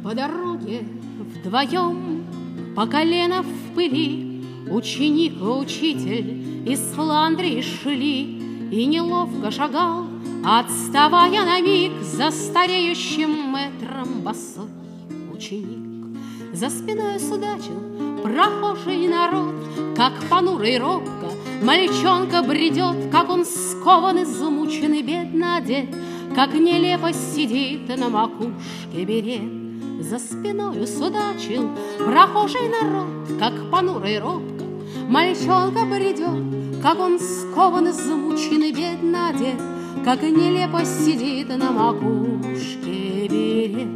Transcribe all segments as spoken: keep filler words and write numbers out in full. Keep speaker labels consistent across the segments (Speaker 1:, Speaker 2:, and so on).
Speaker 1: По дороге вдвоем, по колено в пыли, ученик и учитель из Фландрии шли, и неловко шагал, отставая на миг за стареющим мэтром босой ученик. За спиной судачил прохожий народ, как понуро и робко мальчонка бредет, как он скован, измучен и бедно одет, как нелепо сидит на макушке берет. За спиною судачил прохожий народ, как понуро и робко мальчонка бредет, как он скован, измучен и бедно одет, как нелепо сидит на макушке берет.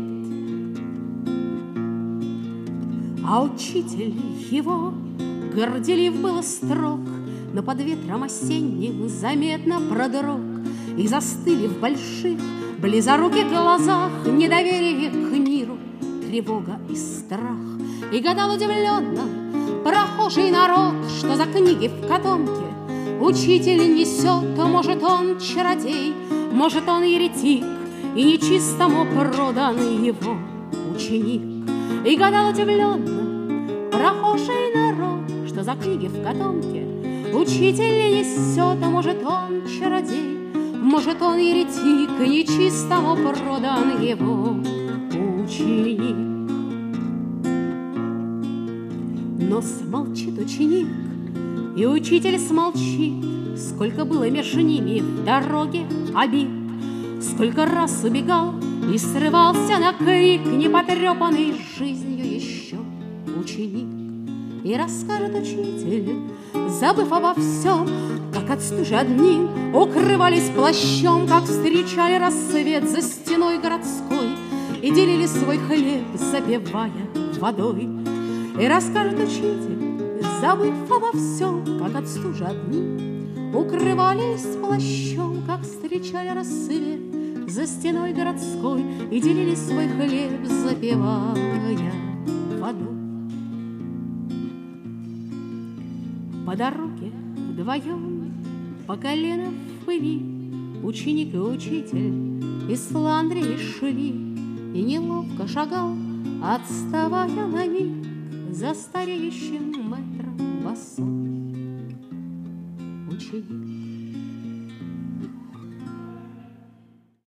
Speaker 1: А учитель его горделив был строг, но под ветром осенним заметно продрог, и застыли в больших близоруких глазах недоверие к миру, тревога и страх. И гадал удивленно прохожий народ, что за книги в котомке учитель несет. А может, он чародей, может, он еретик, и нечистому продан его ученик. И гадал удивленно прохожий народ, что за книги в котомке учитель несет. А может, он чародей, может, он еретик, и нечистому продан его ученик. Но смолчит ученик, и учитель смолчит. Сколько было между ними в дороге обид, сколько раз убегал и срывался на крик непотрепанный жизнью еще ученик. И расскажет учитель, забыв обо всем, как от стужи одни укрывались плащом, как встречали рассвет за стеной городской и делили свой хлеб, запивая водой. И расскажет учитель, забыв обо всем, как от стужи одни укрывались плащом, как встречали рассвет за стеной городской и делили свой хлеб, запивая водой. По дороге вдвоем, по колено в пыли, ученик и учитель из Фландрии шли, и неловко шагал, отставая на миг за стареющим мэтром босой ученик.